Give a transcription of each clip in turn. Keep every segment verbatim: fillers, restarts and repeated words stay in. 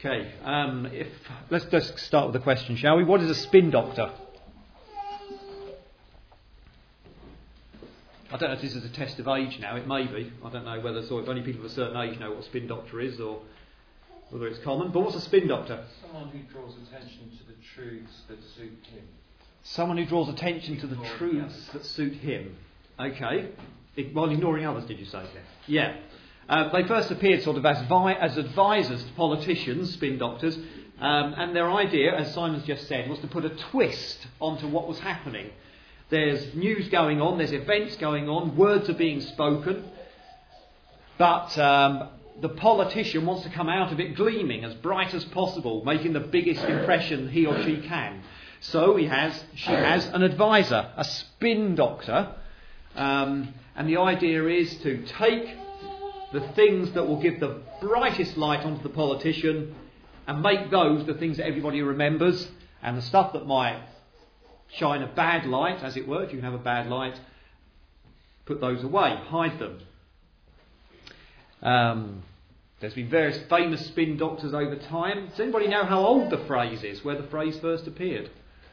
Okay, um, if let's just start with the question, shall we? What is a spin doctor? I don't know if this is a test of age now. It may be. I don't know whether so if only people of a certain age know what a spin doctor is, or whether it's common. But what's a spin doctor? Someone who draws attention to the truths that suit him. Someone who draws attention to the truths that suit him. Okay. It, while ignoring others, did you say? Yeah. Uh, they first appeared sort of as, vi- as advisors to politicians, spin doctors, um, and their idea, as Simon's just said, was to put a twist onto what was happening. There's news going on, there's events going on, words are being spoken, but um, the politician wants to come out of it gleaming, as bright as possible, making the biggest impression he or she can. So he has, she has an advisor, a spin doctor, um, and the idea is to take the things that will give the brightest light onto the politician and make those the things that everybody remembers, and the stuff that might shine a bad light, as it were, if you can have a bad light, put those away, hide them. Um, there's been various famous spin doctors over time. Does anybody know how old the phrase is, where the phrase first appeared?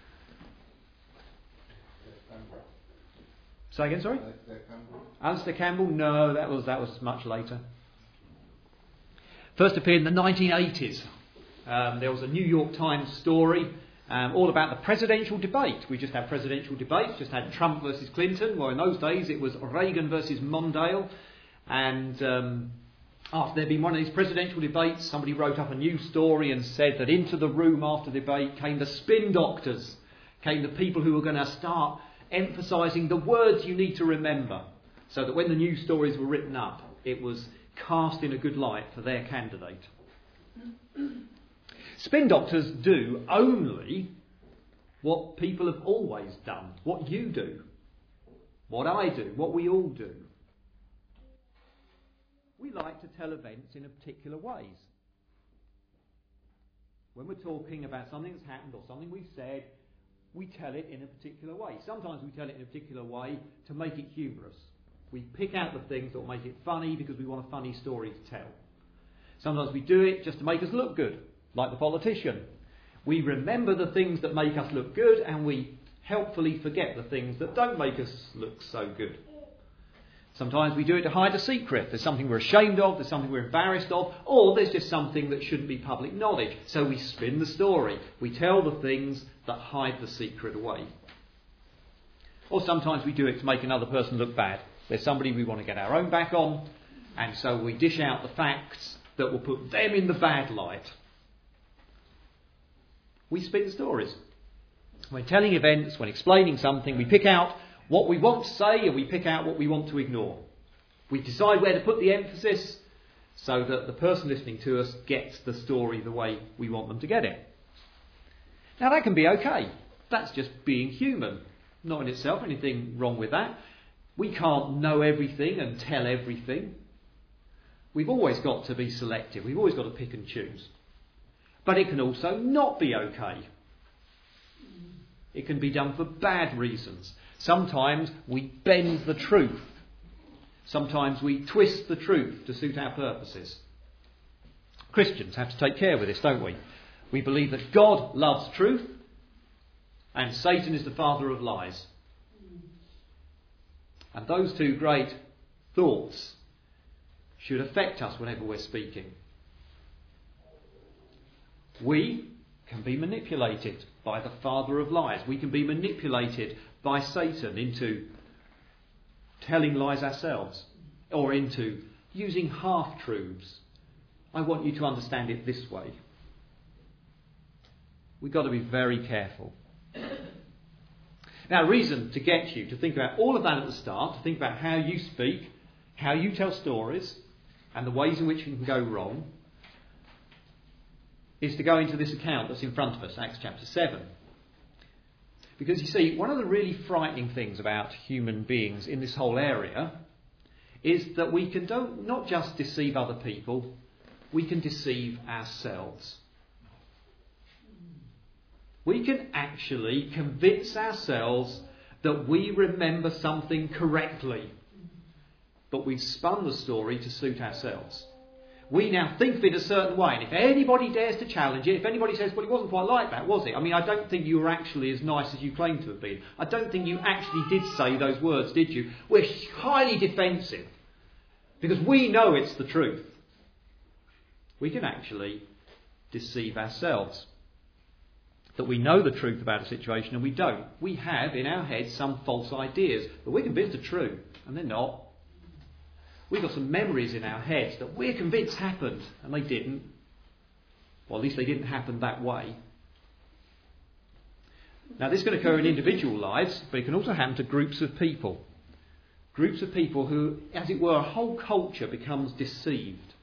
Say again, sorry? Alistair Campbell? No, that was that was much later. First appeared in the nineteen eighties. Um, there was a New York Times story um, all about the presidential debate. We just had presidential debates, just had Trump versus Clinton. Well, in those days it was Reagan versus Mondale. And um, after there'd been one of these presidential debates, somebody wrote up a new story and said that into the room after the debate came the spin doctors, came the people who were going to start emphasising the words you need to remember, so that when the news stories were written up, it was cast in a good light for their candidate. Spin doctors do only what people have always done, what you do, what I do, what we all do. We like to tell events in particular ways. When we're talking about something that's happened or something we've said, we tell it in a particular way. Sometimes we tell it in a particular way to make it humorous. We pick out the things that will make it funny because we want a funny story to tell. Sometimes we do it just to make us look good, like the politician. We remember the things that make us look good and we helpfully forget the things that don't make us look so good. Sometimes we do it to hide a secret. There's something we're ashamed of, there's something we're embarrassed of, or there's just something that shouldn't be public knowledge. So we spin the story. We tell the things that hide the secret away. Or sometimes we do it to make another person look bad. There's somebody we want to get our own back on, and so we dish out the facts that will put them in the bad light. We spin stories. When telling events, when explaining something, we pick out what we want to say and we pick out what we want to ignore. We decide where to put the emphasis so that the person listening to us gets the story the way we want them to get it. Now that can be okay. That's just being human. Not in itself anything wrong with that. We can't know everything and tell everything. We've always got to be selective. We've always got to pick and choose. But it can also not be okay. It can be done for bad reasons. Sometimes we bend the truth. Sometimes we twist the truth to suit our purposes. Christians have to take care with this, don't we? We believe that God loves truth and Satan is the father of lies. And those two great thoughts should affect us whenever we're speaking. We can be manipulated by the father of lies. We can be manipulated by Satan into telling lies ourselves, or into using half-truths. I want you to understand it this way. We've got to be very careful. Now, a reason to get you to think about all of that at the start, to think about how you speak, how you tell stories, and the ways in which it can go wrong, is to go into this account that's in front of us, Acts chapter seven. Because you see, one of the really frightening things about human beings in this whole area is that we can don't, not just deceive other people, we can deceive ourselves. We can actually convince ourselves that we remember something correctly, but we've spun the story to suit ourselves. we now think of it a certain way. And if anybody dares to challenge it, if anybody says, well, it wasn't quite like that, was it? I mean, I don't think you were actually as nice as you claim to have been. I don't think you actually did say those words, did you? We're highly defensive because we know it's the truth. We can actually deceive ourselves. That we know the truth about a situation and we don't. We have in our heads some false ideas, but we're convinced are true, and they're not. We've got some memories in our heads that we're convinced happened, and they didn't. Or at least they didn't happen that way. Now this can occur in individual lives, but it can also happen to groups of people. Groups of people who, as it were, a whole culture becomes deceived.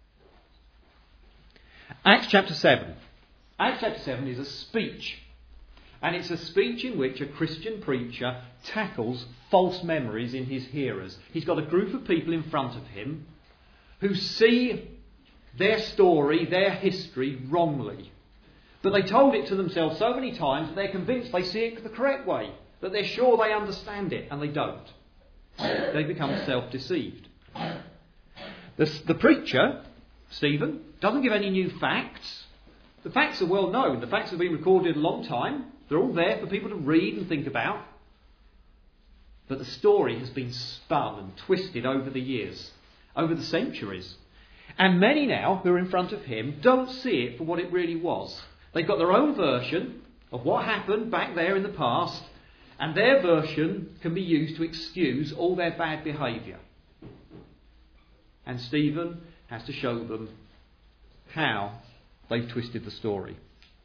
Acts chapter seven. Acts chapter seven is a speech. And it's a speech in which a Christian preacher tackles false memories in his hearers. He's got a group of people in front of him who see their story, their history wrongly. But they told it to themselves so many times that they're convinced they see it the correct way, that they're sure they understand it, and they don't. They become self-deceived. The, the preacher, Stephen, doesn't give any new facts. The facts are well known. The facts have been recorded a long time. They're all there for people to read and think about. But the story has been spun and twisted over the years, over the centuries. And many now who are in front of him don't see it for what it really was. They've got their own version of what happened back there in the past, and their version can be used to excuse all their bad behaviour. And Stephen has to show them how they've twisted the story.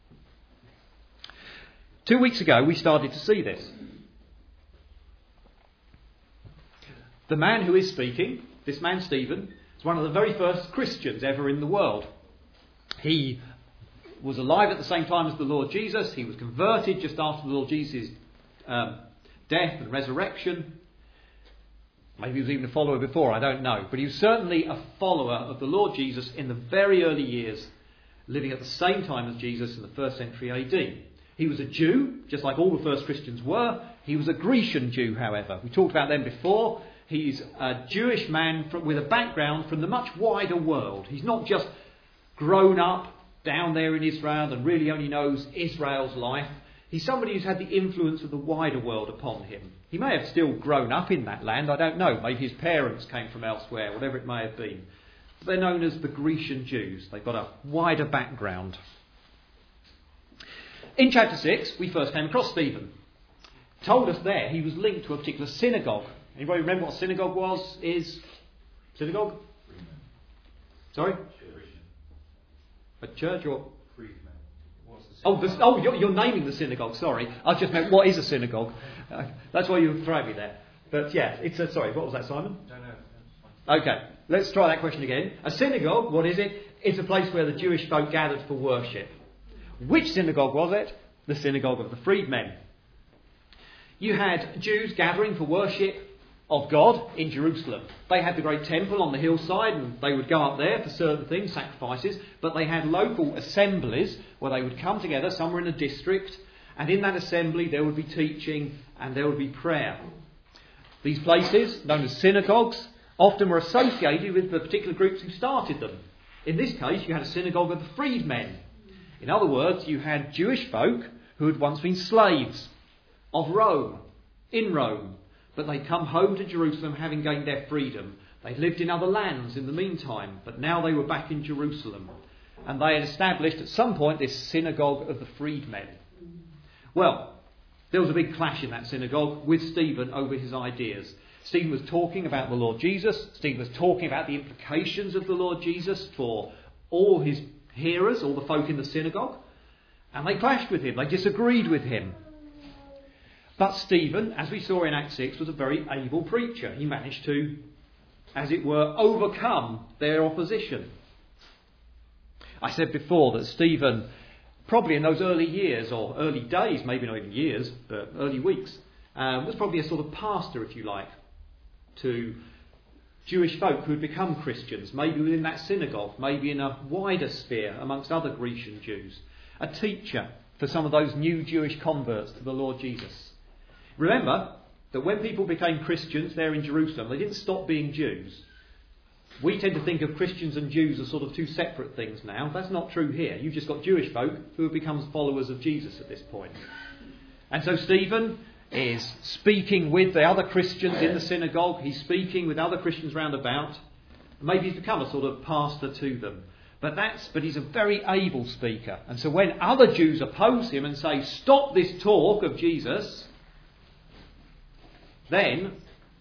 Two weeks ago, we started to see this. The man who is speaking, this man Stephen, is one of the very first Christians ever in the world. He was alive at the same time as the Lord Jesus. He was converted just after the Lord Jesus' um, death and resurrection. Maybe he was even a follower before, I don't know. But he was certainly a follower of the Lord Jesus in the very early years, living at the same time as Jesus in the first century A D. He was a Jew, just like all the first Christians were. He was a Grecian Jew, however. We talked about them before. He's a Jewish man from, with a background from the much wider world. He's not just grown up down there in Israel and really only knows Israel's life. He's somebody who's had the influence of the wider world upon him. He may have still grown up in that land, I don't know. Maybe his parents came from elsewhere, whatever it may have been. But they're known as the Grecian Jews. They've got a wider background. In chapter six, we first came across Stephen. Told us there he was linked to a particular synagogue. Anybody remember what a synagogue was? Is synagogue? Sorry? A church or? Oh, the, oh you're, you're naming the synagogue, sorry. I just meant, what is a synagogue? Uh, that's why you threw me there. But yeah, it's a, sorry, what was that, Simon? Don't know. Okay, let's try that question again. A synagogue, what is it? It's a place where the Jewish folk gathered for worship. Which synagogue was it? The synagogue of the freedmen. You had Jews gathering for worship of God in Jerusalem. They had the great temple on the hillside and they would go up there for certain things, sacrifices, but they had local assemblies where they would come together somewhere in a district, and in that assembly there would be teaching and there would be prayer. These places, known as synagogues, often were associated with the particular groups who started them. In this case, you had a synagogue of the freedmen. In other words, you had Jewish folk who had once been slaves of Rome, in Rome, but they'd come home to Jerusalem having gained their freedom. They'd lived in other lands in the meantime, but now they were back in Jerusalem. And they had established at some point this synagogue of the freedmen. Well, there was a big clash in that synagogue with Stephen over his ideas. Stephen was talking about the Lord Jesus. Stephen was talking about the implications of the Lord Jesus for all his hearers, all the folk in the synagogue. And they clashed with him. They disagreed with him. But Stephen, as we saw in Acts six, was a very able preacher. He managed to, as it were, overcome their opposition. I said before that Stephen, probably in those early years, or early days, maybe not even years, but early weeks, um, was probably a sort of pastor, if you like, to Jewish folk who had become Christians, maybe within that synagogue, maybe in a wider sphere amongst other Grecian Jews. A teacher for some of those new Jewish converts to the Lord Jesus. Remember that when people became Christians there in Jerusalem, they didn't stop being Jews. We tend to think of Christians and Jews as sort of two separate things now. That's not true here. You've just got Jewish folk who have become followers of Jesus at this point. And so Stephen is speaking with the other Christians in the synagogue. He's speaking with other Christians round about. Maybe he's become a sort of pastor to them. But that's but he's a very able speaker. And so when other Jews oppose him and say, stop this talk of Jesus, then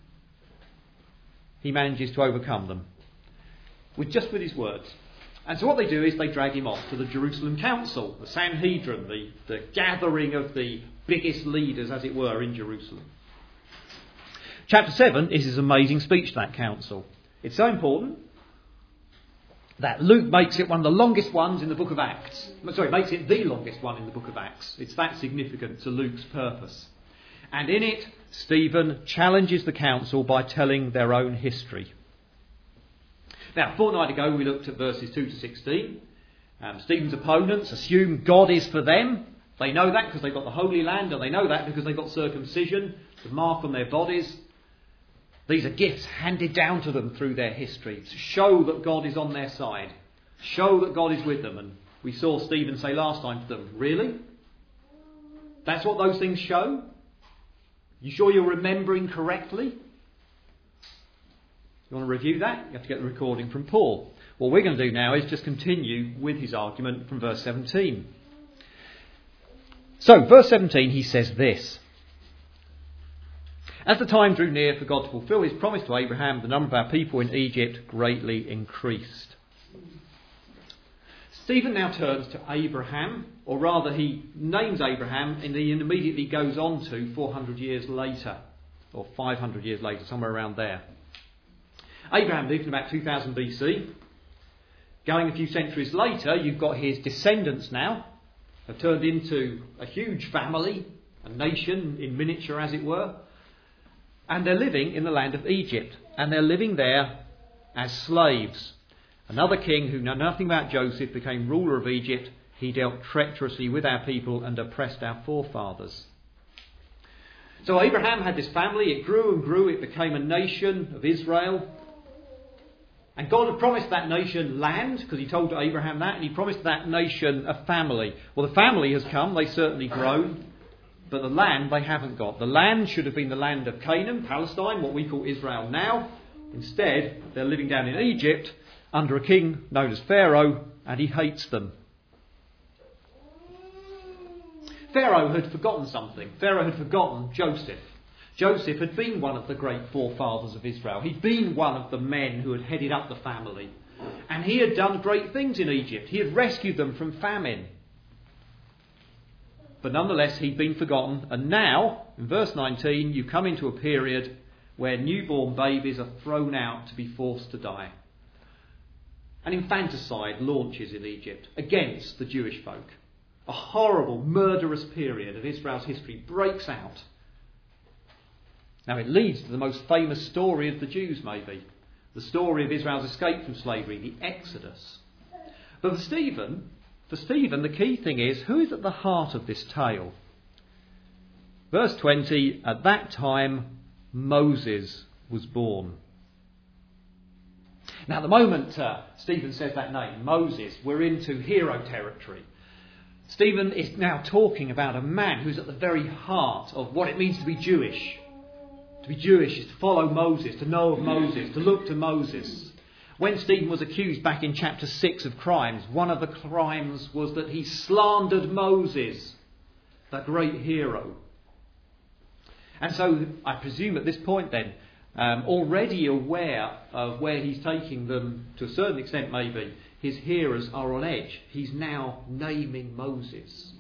he manages to overcome them. With just with his words. And so what they do is they drag him off to the Jerusalem Council, the Sanhedrin, the, the gathering of the biggest leaders, as it were, in Jerusalem. Chapter seven is his amazing speech to that council. It's so important that Luke makes it one of the longest ones in the book of Acts. Sorry, makes it the longest one in the book of Acts. It's that significant to Luke's purpose. And in it, Stephen challenges the council by telling their own history. Now, a fortnight ago we looked at verses two to sixteen. Um, Stephen's opponents assume God is for them. They know that because they've got the Holy Land, and they know that because they've got circumcision, the mark on their bodies. These are gifts handed down to them through their history to show that God is on their side, show that God is with them. And we saw Stephen say last time to them, really? That's what those things show? You sure you're remembering correctly? You want to review that? You have to get the recording from Paul. What we're going to do now is just continue with his argument from verse seventeen. So, verse seventeen, he says this. As the time drew near for God to fulfill his promise to Abraham, the number of our people in Egypt greatly increased. Stephen now turns to Abraham, or rather he names Abraham and he immediately goes on to four hundred years later, or five hundred years later, somewhere around there. Abraham lived in about two thousand B C. Going a few centuries later, you've got his descendants now, have turned into a huge family, a nation in miniature as it were. And they're living in the land of Egypt. And they're living there as slaves. Another king who knew nothing about Joseph became ruler of Egypt. He dealt treacherously with our people and oppressed our forefathers. So Abraham had this family. It grew and grew. It became a nation of Israel. And God had promised that nation land, because he told Abraham that, and he promised that nation a family. Well, the family has come. They've certainly grown. But the land they haven't got. The land should have been the land of Canaan, Palestine, what we call Israel now. Instead, they're living down in Egypt under a king known as Pharaoh, and he hates them. Pharaoh had forgotten something. Pharaoh had forgotten Joseph. Joseph had been one of the great forefathers of Israel. He'd been one of the men who had headed up the family. And he had done great things in Egypt. He had rescued them from famine. But nonetheless, he'd been forgotten. And now, in verse nineteen, you come into a period where newborn babies are thrown out to be forced to die. An infanticide launches in Egypt against the Jewish folk. A horrible, murderous period of Israel's history breaks out. Now, it leads to the most famous story of the Jews, maybe. The story of Israel's escape from slavery, the Exodus. But for Stephen... For Stephen, the key thing is, who is at the heart of this tale? Verse twenty, at that time, Moses was born. Now, the moment uh, Stephen says that name, Moses, we're into hero territory. Stephen is now talking about a man who's at the very heart of what it means to be Jewish. To be Jewish is to follow Moses, to know of Moses, to look to Moses. When Stephen was accused back in chapter six of crimes, one of the crimes was that he slandered Moses, the great hero. And so I presume at this point then, um, already aware of where he's taking them, to a certain extent maybe, his hearers are on edge. He's now naming Moses.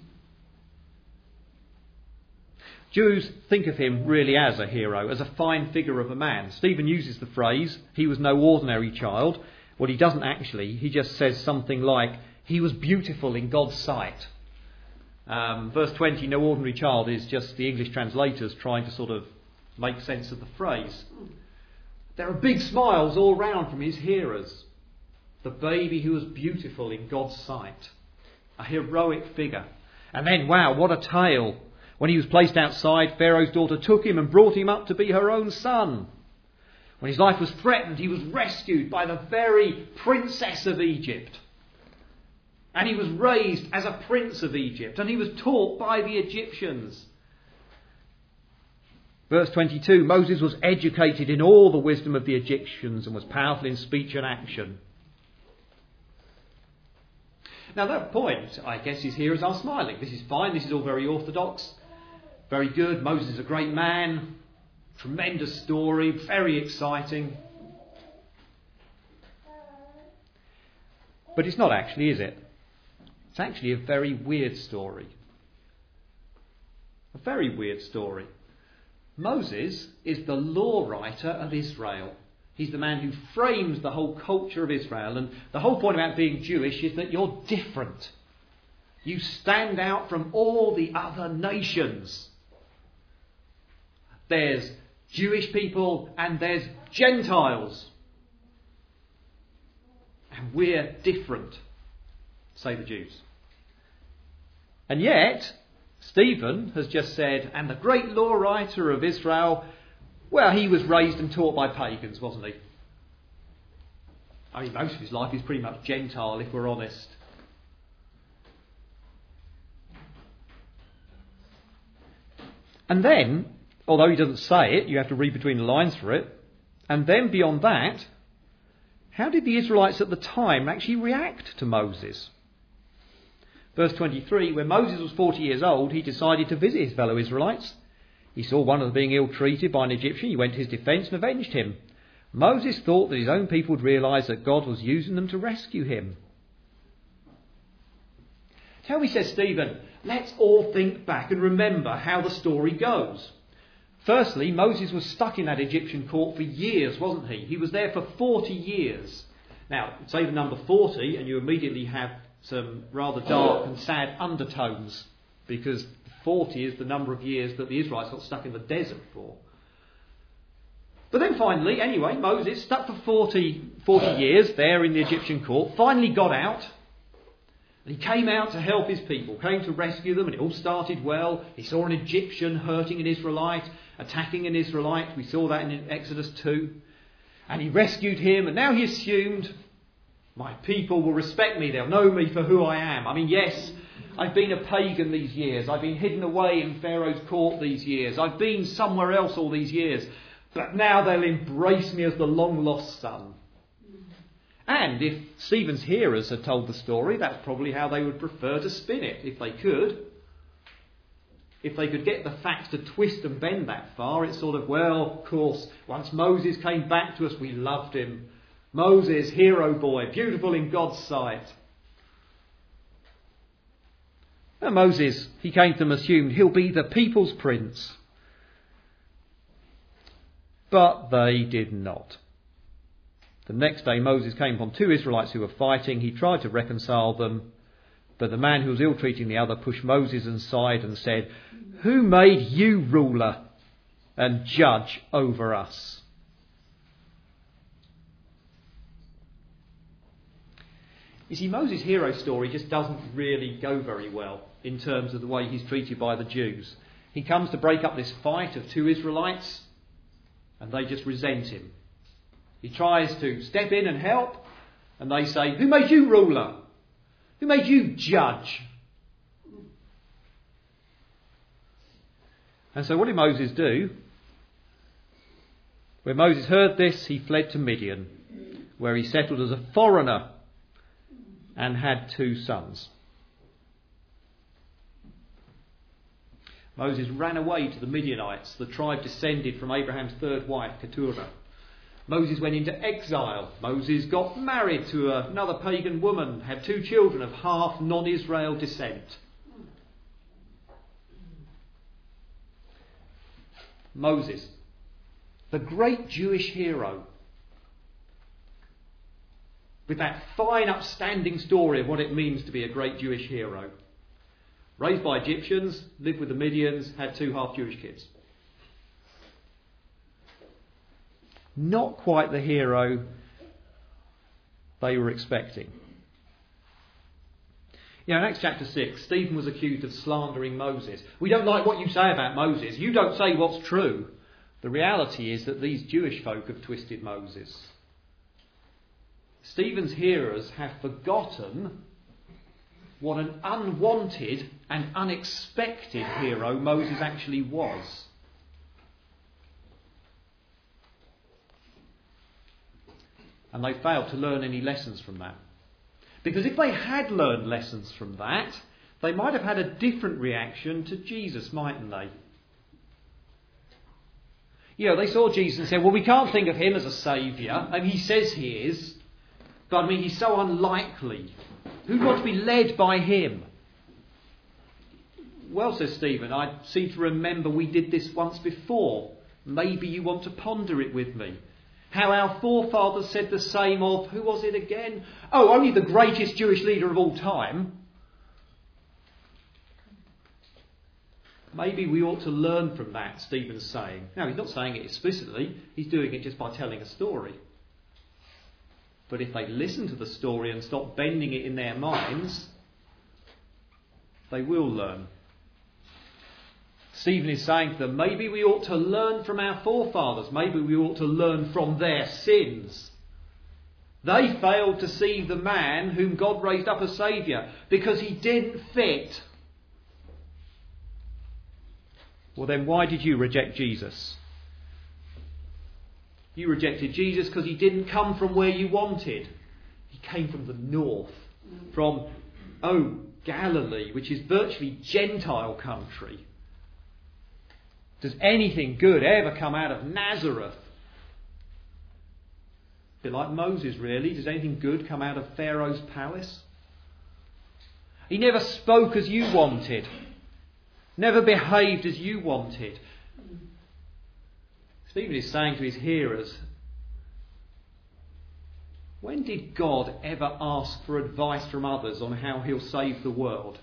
Jews think of him really as a hero, as a fine figure of a man. Stephen uses the phrase, he was no ordinary child. Well, he doesn't actually. He just says something like, he was beautiful in God's sight. Um, verse twenty, no ordinary child, is just the English translators trying to sort of make sense of the phrase. There are big smiles all round from his hearers. The baby who was beautiful in God's sight. A heroic figure. And then, wow, what a tale. When he was placed outside, Pharaoh's daughter took him and brought him up to be her own son. When his life was threatened, he was rescued by the very princess of Egypt. And he was raised as a prince of Egypt, and he was taught by the Egyptians. Verse twenty-two, Moses was educated in all the wisdom of the Egyptians and was powerful in speech and action. Now that point, I guess, his hearers are smiling. This is fine, this is all very orthodox, very good. Moses is a great man, tremendous story, very exciting. But it's not actually, is it? It's actually a very weird story. A very weird story. Moses is the law writer of Israel. He's the man who frames the whole culture of Israel. And the whole point about being Jewish is that you're different. You stand out from all the other nations. There's Jewish people and there's Gentiles. And we're different, say the Jews. And yet, Stephen has just said, and the great law writer of Israel, well, he was raised and taught by pagans, wasn't he? I mean, most of his life is pretty much Gentile, if we're honest. And then, although he doesn't say it, you have to read between the lines for it. And then beyond that, how did the Israelites at the time actually react to Moses? Verse twenty-three, when Moses was forty years old, he decided to visit his fellow Israelites. He saw one of them being ill-treated by an Egyptian. He went to his defence and avenged him. Moses thought that his own people would realise that God was using them to rescue him. Tell me, says Stephen, let's all think back and remember how the story goes. Firstly, Moses was stuck in that Egyptian court for years, wasn't he? He was there for forty years. Now, say the number forty and you immediately have some rather dark and sad undertones, because forty is the number of years that the Israelites got stuck in the desert for. But then finally, anyway, Moses, stuck for forty, forty years there in the Egyptian court, finally got out. And he came out to help his people, came to rescue them, and it all started well. He saw an Egyptian hurting an Israelite, attacking an Israelite. We saw that in Exodus two. And he rescued him, and now he assumed, my people will respect me, they'll know me for who I am. I mean, yes, I've been a pagan these years. I've been hidden away in Pharaoh's court these years. I've been somewhere else all these years. But now they'll embrace me as the long-lost son. And if Stephen's hearers had told the story, that's probably how they would prefer to spin it, if they could. If they could get the facts to twist and bend that far, it's sort of, well, of course, once Moses came back to us, we loved him. Moses, hero boy, beautiful in God's sight. And Moses, he came to them assumed he'll be the people's prince. But they did not. The next day Moses came upon two Israelites who were fighting. He tried to reconcile them, but the man who was ill-treating the other pushed Moses aside and said, "Who made you ruler and judge over us?" You see, Moses' hero story just doesn't really go very well in terms of the way he's treated by the Jews. He comes to break up this fight of two Israelites, and they just resent him. He tries to step in and help, and they say, "Who made you ruler? Who made you judge?" And so what did Moses do? When Moses heard this, he fled to Midian, where he settled as a foreigner and had two sons. Moses ran away to the Midianites, the tribe descended from Abraham's third wife, Keturah. Moses went into exile. Moses got married to another pagan woman, had two children of half non-Israel descent. Moses, the great Jewish hero, with that fine upstanding story of what it means to be a great Jewish hero. Raised by Egyptians, lived with the Midians, had two half-Jewish kids. Not quite the hero they were expecting. You know, in Acts chapter six, Stephen was accused of slandering Moses. We don't like what you say about Moses. You don't say what's true. The reality is that these Jewish folk have twisted Moses. Stephen's hearers have forgotten what an unwanted and unexpected hero Moses actually was. And they failed to learn any lessons from that. Because if they had learned lessons from that, they might have had a different reaction to Jesus, mightn't they? You know, they saw Jesus and said, well, we can't think of him as a saviour. And he says he is. But I mean, he's so unlikely. Who'd want to be led by him? Well, says Stephen, I seem to remember we did this once before. Maybe you want to ponder it with me. How our forefathers said the same of, who was it again? Oh, only the greatest Jewish leader of all time. Maybe we ought to learn from that, Stephen's saying. Now, he's not saying it explicitly. He's doing it just by telling a story. But if they listen to the story and stop bending it in their minds, they will learn. Stephen is saying to them, maybe we ought to learn from our forefathers. Maybe we ought to learn from their sins. They failed to see the man whom God raised up as saviour because he didn't fit. Well, then why did you reject Jesus? You rejected Jesus because he didn't come from where you wanted. He came from the north, from, oh, Galilee, which is virtually Gentile country. Does anything good ever come out of Nazareth? A bit like Moses, really. Does anything good come out of Pharaoh's palace? He never spoke as you wanted. Never behaved as you wanted. Stephen is saying to his hearers, when did God ever ask for advice from others on how he'll save the world?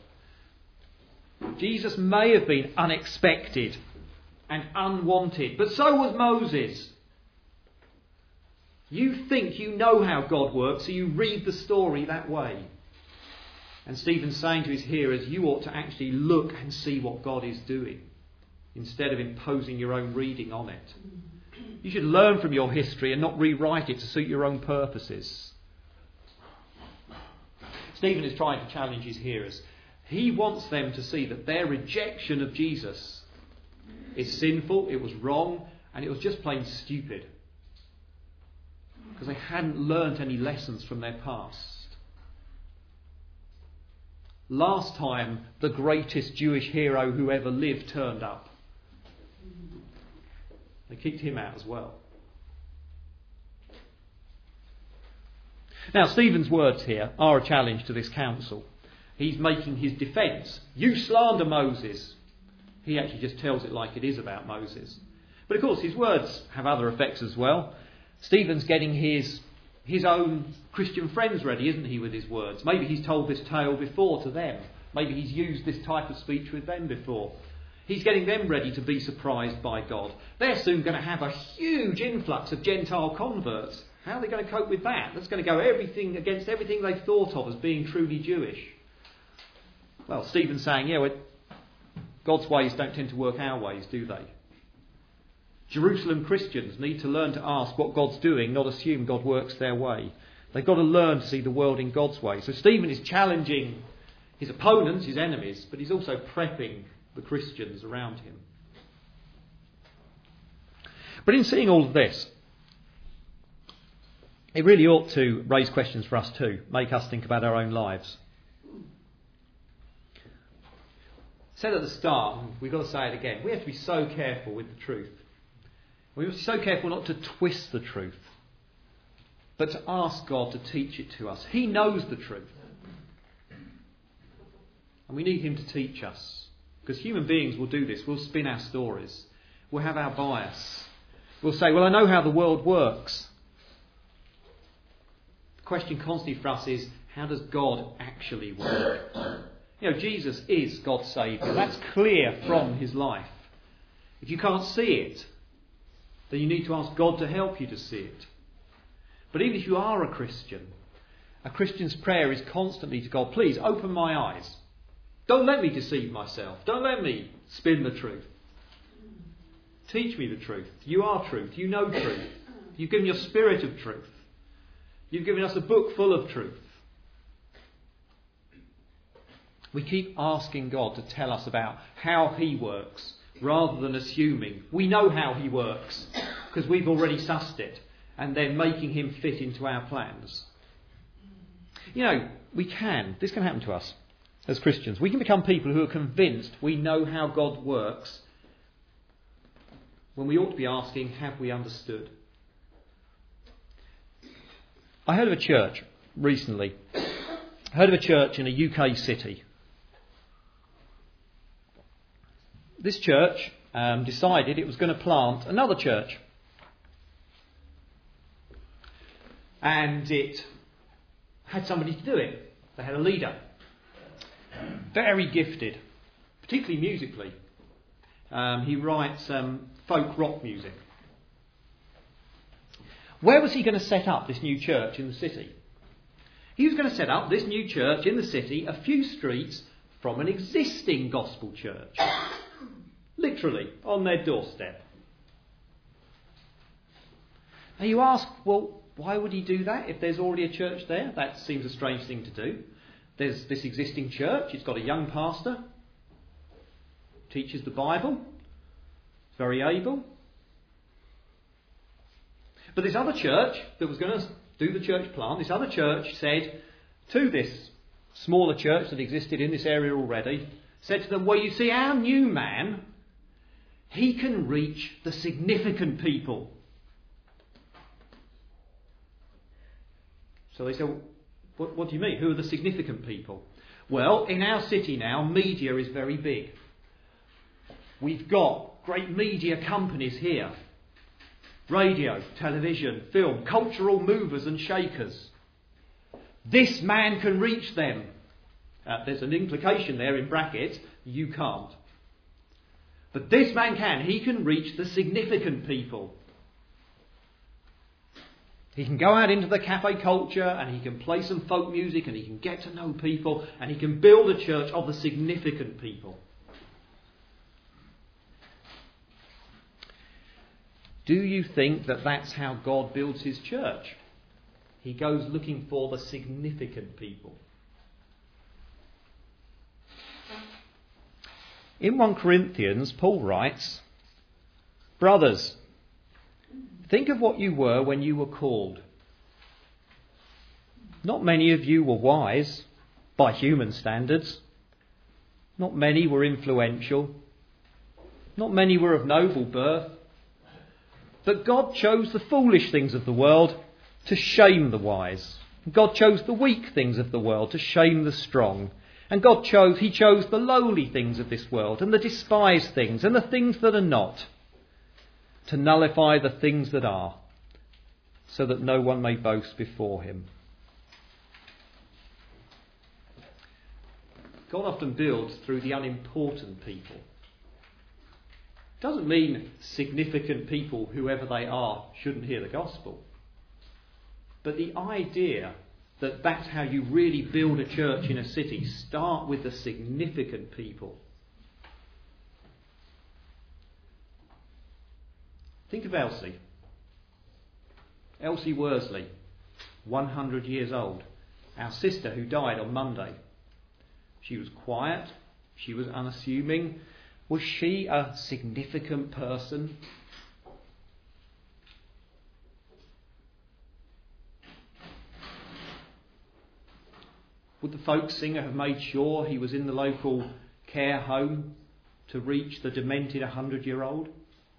Jesus may have been unexpected and unwanted, but so was Moses. You think you know how God works, so you read the story that way. And Stephen's saying to his hearers, you ought to actually look and see what God is doing, instead of imposing your own reading on it. You should learn from your history and not rewrite it to suit your own purposes. Stephen is trying to challenge his hearers. He wants them to see that their rejection of Jesus is sinful, it was wrong, and it was just plain stupid. Because they hadn't learnt any lessons from their past. Last time, the greatest Jewish hero who ever lived turned up. They kicked him out as well. Now, Stephen's words here are a challenge to this council. He's making his defence. You slander Moses. He actually just tells it like it is about Moses. But of course, his words have other effects as well. Stephen's getting his, his own Christian friends ready, isn't he, with his words? Maybe he's told this tale before to them. Maybe he's used this type of speech with them before. He's getting them ready to be surprised by God. They're soon going to have a huge influx of Gentile converts. How are they going to cope with that? That's going to go everything against everything they thought of as being truly Jewish. Well, Stephen's saying, yeah, well, God's ways don't tend to work our ways, do they? Jerusalem Christians need to learn to ask what God's doing, not assume God works their way. They've got to learn to see the world in God's way. So Stephen is challenging his opponents, his enemies, but he's also prepping the Christians around him. But in seeing all of this, it really ought to raise questions for us too, make us think about our own lives. I said at the start, we've got to say it again, we have to be so careful with the truth. We must be so careful not to twist the truth, but to ask God to teach it to us. He knows the truth. And we need him to teach us. Because human beings will do this. We'll spin our stories. We'll have our bias. We'll say, well, I know how the world works. The question constantly for us is, how does God actually work? You know, Jesus is God's Saviour. That's clear from his life. If you can't see it, then you need to ask God to help you to see it. But even if you are a Christian, a Christian's prayer is constantly to God, please open my eyes. Don't let me deceive myself. Don't let me spin the truth. Teach me the truth. You are truth. You know truth. You've given your spirit of truth. You've given us a book full of truth. We keep asking God to tell us about how he works rather than assuming we know how he works because we've already sussed it and then making him fit into our plans. You know, we can, this can happen to us as Christians. We can become people who are convinced we know how God works when we ought to be asking, have we understood? I heard of a church recently. I heard of a church in a U K city. This church um, decided it was going to plant another church. And it had somebody to do it. They had a leader. Very gifted, particularly musically. Um, he writes um, folk rock music. Where was he going to set up this new church in the city? He was going to set up this new church in the city a few streets from an existing gospel church. Literally, on their doorstep. Now you ask, well, why would he do that if there's already a church there? That seems a strange thing to do. There's this existing church, it's got a young pastor, teaches the Bible, very able. But this other church that was going to do the church plant, this other church said to this smaller church that existed in this area already, said to them, well, you see, our new man, he can reach the significant people. So they said, well, what, what do you mean? Who are the significant people? Well, in our city now, media is very big. We've got great media companies here. Radio, television, film, cultural movers and shakers. This man can reach them. Uh, there's an implication there in brackets, you can't. But this man can. He can reach the significant people. He can go out into the cafe culture and he can play some folk music and he can get to know people and he can build a church of the significant people. Do you think that that's how God builds his church? He goes looking for the significant people. In First Corinthians, Paul writes, brothers, think of what you were when you were called. Not many of you were wise by human standards. Not many were influential. Not many were of noble birth. But God chose the foolish things of the world to shame the wise. God chose the weak things of the world to shame the strong. And God chose, he chose the lowly things of this world and the despised things and the things that are not, to nullify the things that are, so that no one may boast before him. God often builds through the unimportant people. Doesn't mean significant people, whoever they are, shouldn't hear the gospel. But the idea that that's how you really build a church in a city, start with the significant people. Think of Elsie. Elsie Worsley, one hundred years old. Our sister who died on Monday. She was quiet. She was unassuming. Was she a significant person? Would the folk singer have made sure he was in the local care home to reach the demented hundred-year-old?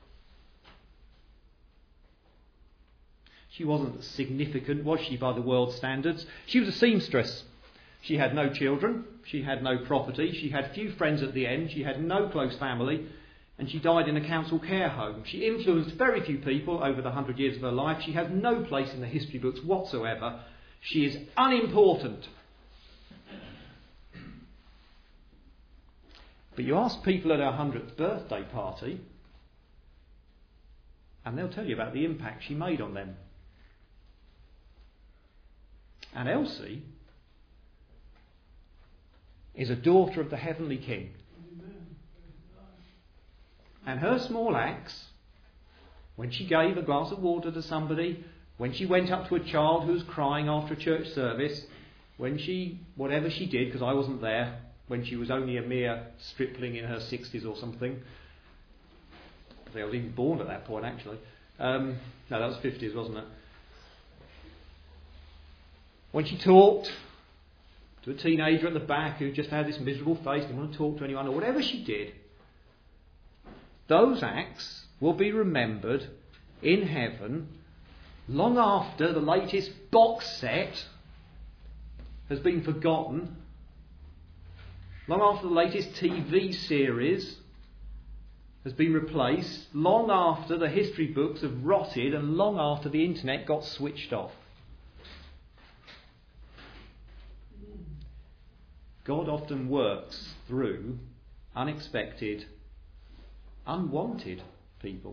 She wasn't significant, was she, by the world's standards? She was a seamstress. She had no children. She had no property. She had few friends at the end. She had no close family. And she died in a council care home. She influenced very few people over the hundred years of her life. She has no place in the history books whatsoever. She is unimportant. But you ask people at her hundredth birthday party, and they'll tell you about the impact she made on them. And Elsie is a daughter of the Heavenly King. And her small acts when she gave a glass of water to somebody, when she went up to a child who was crying after a church service, when she, whatever she did, because I wasn't there, when she was only a mere stripling in her sixties or something. I think I was even born at that point, actually. Um, no, that was fifties, wasn't it? When she talked to a teenager at the back who just had this miserable face, didn't want to talk to anyone, or whatever she did, those acts will be remembered in heaven long after the latest box set has been forgotten, long after the latest T V series has been replaced, long after the history books have rotted, and long after the internet got switched off. God often works through unexpected, unwanted people.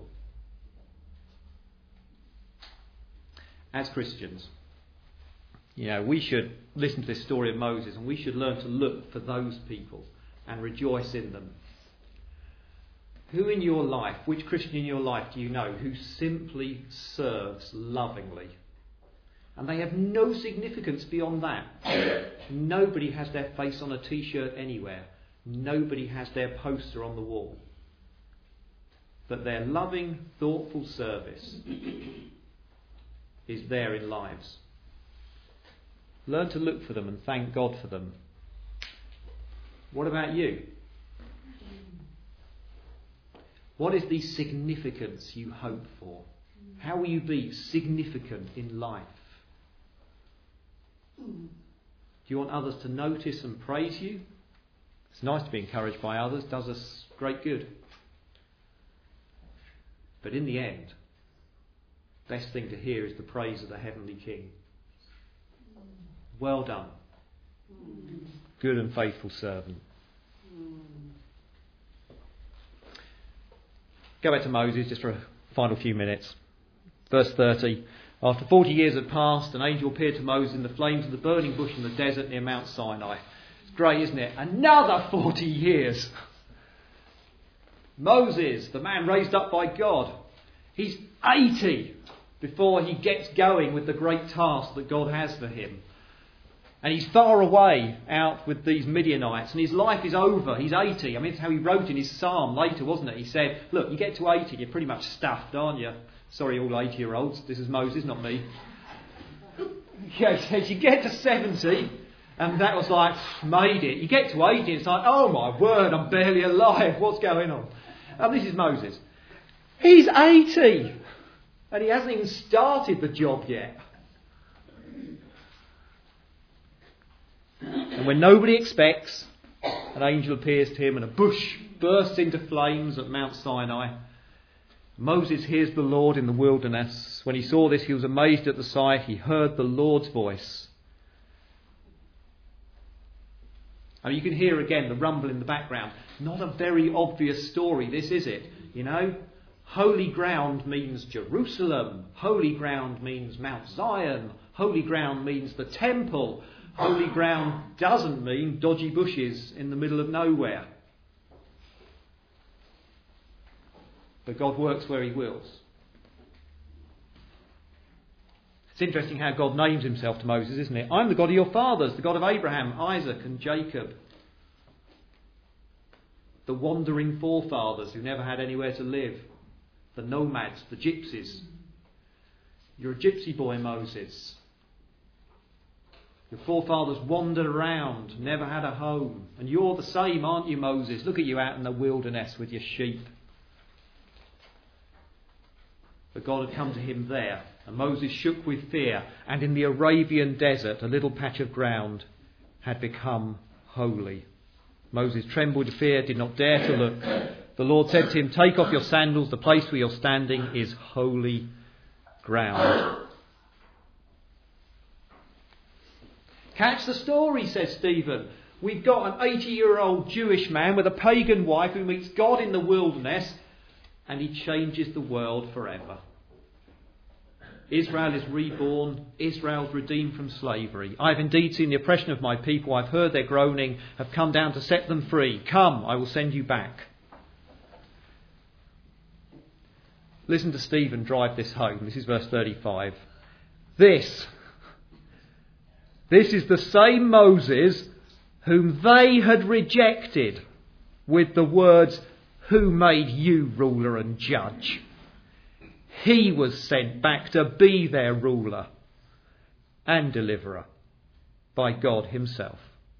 As Christians, you know, we should listen to this story of Moses, and we should learn to look for those people and rejoice in them. Who in your life, which Christian in your life do you know who simply serves lovingly? And they have no significance beyond that. Nobody has their face on a t-shirt anywhere. Nobody has their poster on the wall. But their loving, thoughtful service is there in lives. Learn to look for them and thank God for them. What about you? What is the significance you hope for? How will you be significant in life? Do you want others to notice and praise you? It's nice to be encouraged by others, does us great good. But in the end, best thing to hear is the praise of the Heavenly King. Well done, good and faithful servant. Go back to Moses just for a final few minutes. Verse thirty. After forty years had passed, an angel appeared to Moses in the flames of the burning bush in the desert near Mount Sinai. It's great, isn't it? Another forty years. Moses, the man raised up by God, he's eighty before he gets going with the great task that God has for him. And he's far away out with these Midianites, and his life is over. He's eighty. I mean, it's how he wrote in his psalm later, wasn't it? He said, look, you get to eighty, you're pretty much stuffed, aren't you? Sorry, all eighty-year-olds. This is Moses, not me. Yeah, he says, you get to seventy, and that was like, made it. You get to eighty, it's like, oh my word, I'm barely alive. What's going on? And this is Moses. He's eighty, and he hasn't even started the job yet. And when nobody expects, an angel appears to him and a bush bursts into flames at Mount Sinai. Moses hears the Lord in the wilderness. When he saw this, he was amazed at the sight. He heard the Lord's voice. I mean, you can hear again the rumble in the background. Not a very obvious story, this, is it? You know, holy ground means Jerusalem. Holy ground means Mount Zion. Holy ground means the temple. Holy ground doesn't mean dodgy bushes in the middle of nowhere. But God works where he wills. It's interesting how God names himself to Moses, isn't it? I'm the God of your fathers, the God of Abraham, Isaac and Jacob. The wandering forefathers who never had anywhere to live. The nomads, the gypsies. You're a gypsy boy, Moses. Your forefathers wandered around, never had a home. And you're the same, aren't you, Moses? Look at you out in the wilderness with your sheep. But God had come to him there, and Moses shook with fear, and in the Arabian desert a little patch of ground had become holy. Moses trembled with fear, did not dare to look. The Lord said to him, take off your sandals, the place where you're standing is holy ground. Catch the story, says Stephen. We've got an eighty-year-old Jewish man with a pagan wife who meets God in the wilderness, and he changes the world forever. Israel is reborn. Israel's redeemed from slavery. I've indeed seen the oppression of my people. I've heard their groaning, have come down to set them free. Come, I will send you back. Listen to Stephen drive this home. This is verse thirty-five. This, this is the same Moses whom they had rejected with the words, "Who made you ruler and judge?" He was sent back to be their ruler and deliverer by God himself.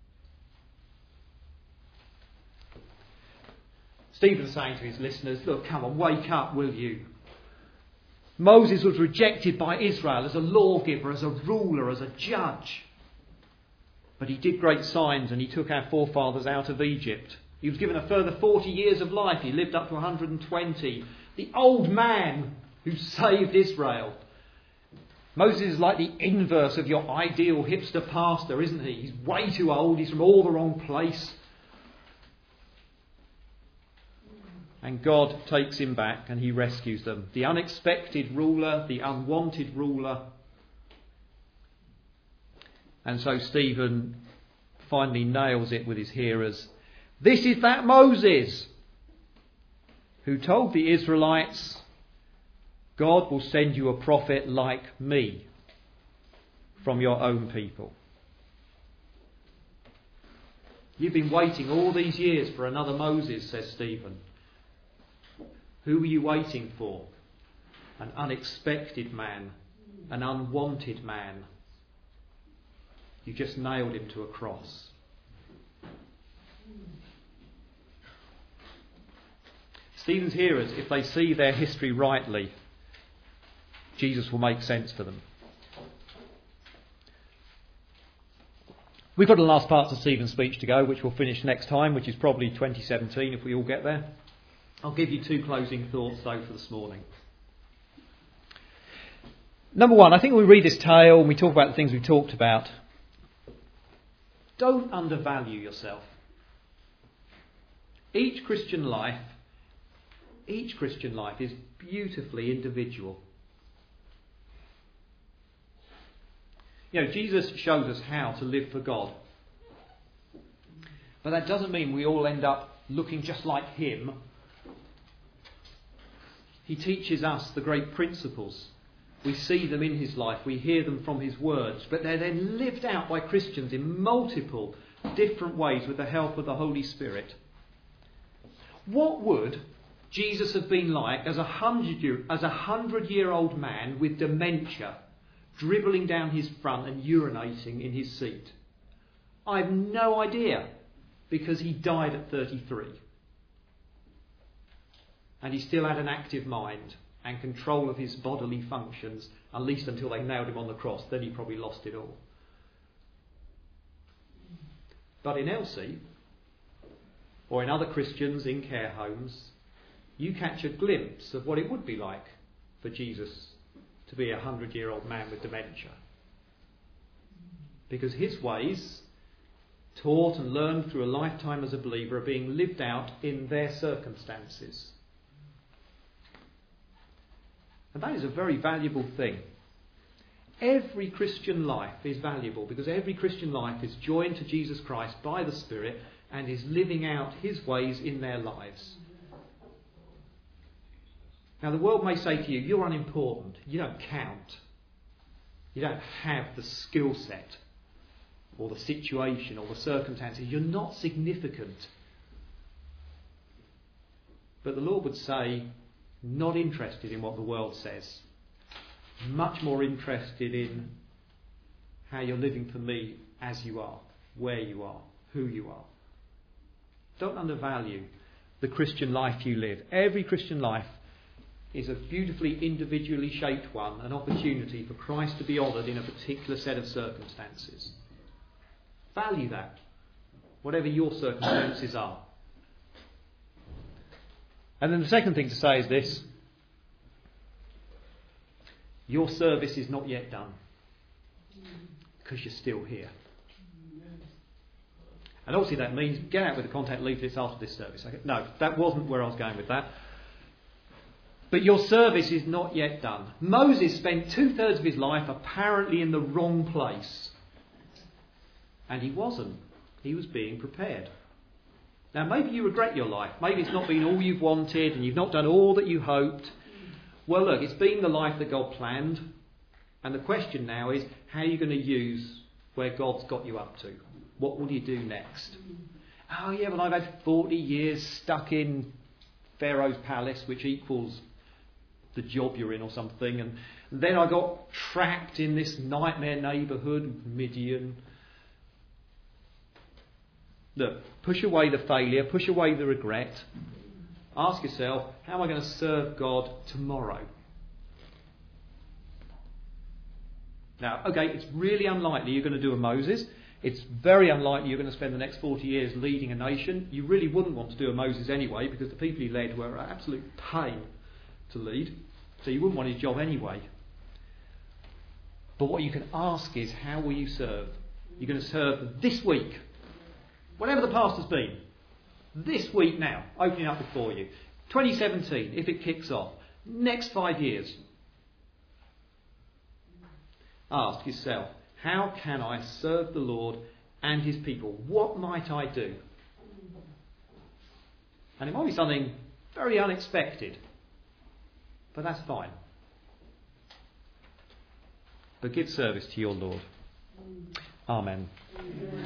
Stephen's saying to his listeners, look, come on, wake up, will you? Moses was rejected by Israel as a lawgiver, as a ruler, as a judge. But he did great signs and he took our forefathers out of Egypt. He was given a further forty years of life. He lived up to one hundred twenty. The old man who saved Israel. Moses is like the inverse of your ideal hipster pastor, isn't he? He's way too old. He's from all the wrong place. And God takes him back and he rescues them. The unexpected ruler, the unwanted ruler. And so Stephen finally nails it with his hearers. This is that Moses who told the Israelites, God will send you a prophet like me from your own people. You've been waiting all these years for another Moses, says Stephen. Who were you waiting for? An unexpected man, an unwanted man. You just nailed him to a cross. Stephen's hearers, if they see their history rightly, Jesus will make sense to them. We've got the last parts of Stephen's speech to go, which we'll finish next time, which is probably twenty seventeen if we all get there. I'll give you two closing thoughts though for this morning. Number one, I think when we read this tale and we talk about the things we've talked about, don't undervalue yourself. Each Christian life, each Christian life is beautifully individual. You know, Jesus shows us how to live for God. But that doesn't mean we all end up looking just like him. He teaches us the great principles. We see them in his life. We hear them from his words. But they're then lived out by Christians in multiple different ways with the help of the Holy Spirit. What would Jesus have been like as a hundred-year, as a hundred-year-old man with dementia, dribbling down his front and urinating in his seat? I've no idea, because he died at thirty-three. And he still had an active mind and control of his bodily functions, at least until they nailed him on the cross. Then he probably lost it all. But in Elsie, or in other Christians in care homes, you catch a glimpse of what it would be like for Jesus to be a hundred-year-old man with dementia. Because his ways, taught and learned through a lifetime as a believer, are being lived out in their circumstances. And that is a very valuable thing. Every Christian life is valuable because every Christian life is joined to Jesus Christ by the Spirit and is living out his ways in their lives. Now, the world may say to you, you're unimportant, you don't count, you don't have the skill set or the situation or the circumstances, you're not significant. But the Lord would say, not interested in what the world says, much more interested in how you're living for me as you are, where you are, who you are. Don't undervalue the Christian life you live. Every Christian life is a beautifully individually shaped one, an opportunity for Christ to be honoured in a particular set of circumstances. Value that, whatever your circumstances are. And then the second thing to say is this: your service is not yet done because you're still here. And obviously that means get out with the contact leaflets after this service. Okay? No, that wasn't where I was going with that. But your service is not yet done. Moses spent two-thirds of his life apparently in the wrong place. And he wasn't. He was being prepared. Now, maybe you regret your life. Maybe it's not been all you've wanted and you've not done all that you hoped. Well, look, it's been the life that God planned. And the question now is, how are you going to use where God's got you up to? What will you do next? Oh, yeah, well, I've had forty years stuck in Pharaoh's palace, which equals the job you're in or something. And then I got trapped in this nightmare neighbourhood, Midian. Look, push away the failure, push away the regret. Ask yourself, how am I going to serve God tomorrow? Now, okay, it's really unlikely you're going to do a Moses. It's very unlikely you're going to spend the next forty years leading a nation. You really wouldn't want to do a Moses anyway, because the people he led were an absolute pain to lead. So you wouldn't want his job anyway. But what you can ask is, how will you serve? You're going to serve this week. Whatever the past has been. This week now, opening up before you. twenty seventeen, if it kicks off. Next five years. Ask yourself, how can I serve the Lord and his people? What might I do? And it might be something very unexpected. But that's fine. But give service to your Lord. Amen.